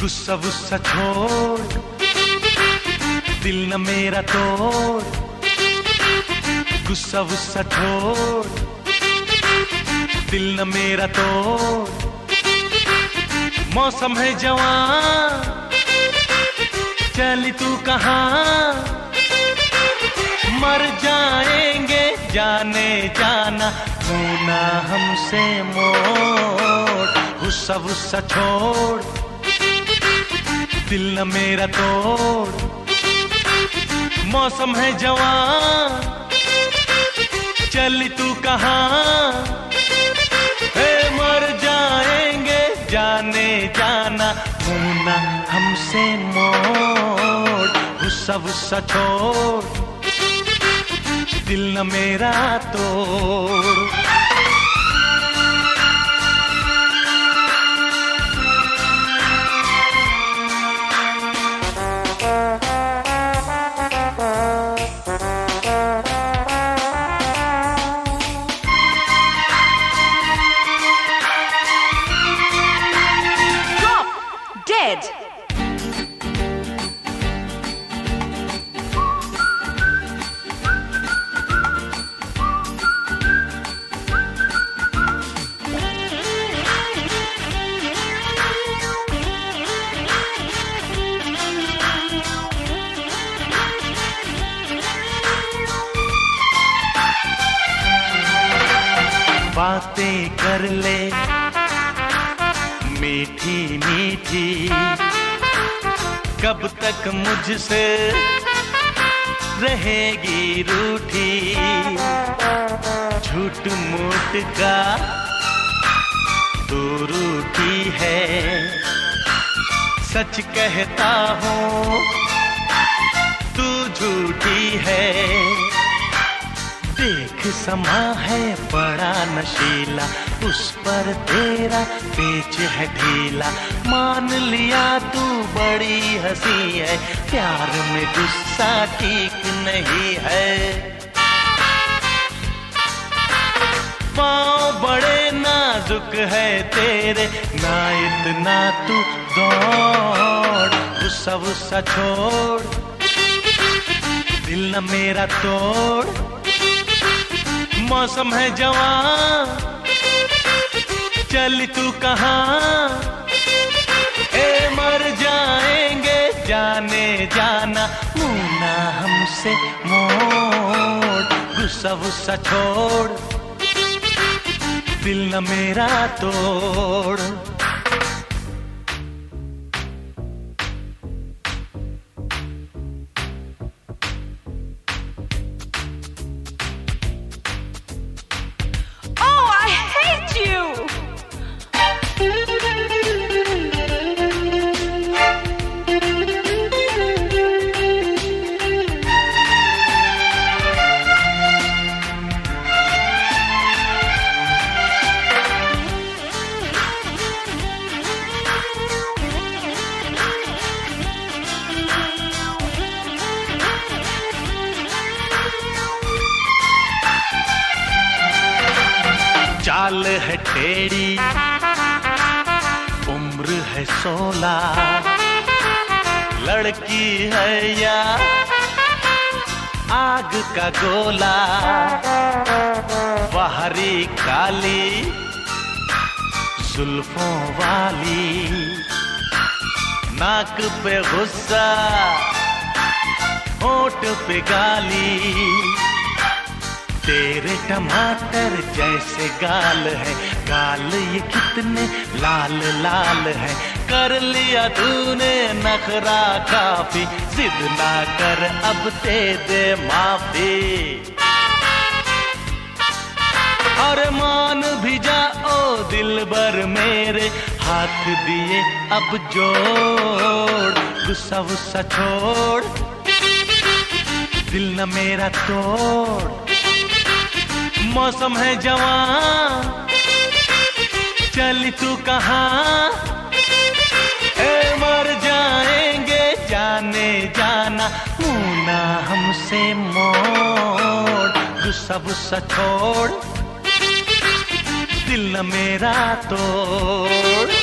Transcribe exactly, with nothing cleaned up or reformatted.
गुस्सा गुस्सा छोड़, दिल न मेरा तोड़। गुस्सा गुस्सा छोड़, दिल न मेरा तोड़। मौसम है जवान, चली तू कहाँ? मर जाएंगे जाने जाना, होना हमसे मोड़। गुस्सा गुस्सा छोड़, दिल न मेरा तोड़। मौसम है जवान, चली तू कहाँ? हे मर जाएंगे जाने जाना, होना हमसे मोड़। गुस्सा गुस्सा छोड़, दिल न मेरा तोड़। Dead. बातें कर ले मीठी मीठी, कब तक मुझसे रहेगी रूठी? झूठ मूठ का तू रूठी है, सच कहता हूँ तू झूठी है। देख समा है बड़ा नशीला, उस पर तेरा पेच है ढीला। मान लिया तू बड़ी हंसी है, प्यार में गुस्सा ठीक नहीं है। पाँव बड़े नाजुक है तेरे, ना इतना तू दौड़। गुस्सा गुस्सा छोड़, दिल न मेरा तोड़। मौसम है जवान, चली तू कहाँ? ए मर जाएंगे जाने जाना, मुन्ना हमसे मोड़। गुस्सा गुस्सा छोड़, दिल न मेरा तोड़। चाल है टेढ़ी, उम्र है सोलह। लड़की है या आग का गोला? बाहरी काली जुल्फों वाली, नाक पे गुस्सा होठ पे गाली। तेरे टमाटर जैसे गाल है, गाल ये कितने लाल लाल है। कर लिया तूने नखरा काफी, जिद ना कर अब दे दे माफी। और मान भी जाओ दिल भर मेरे, हाथ दिए अब जोड़। गुस्सा गुस्सा छोड़, दिल न मेरा तोड़। मौसम है जवान, चली तू कहाँ? ए मर जाएंगे जाने जाना, मुन्ना हमसे मोड़। गुस्सा गुस्सा छोड़, दिल न मेरा तोड़।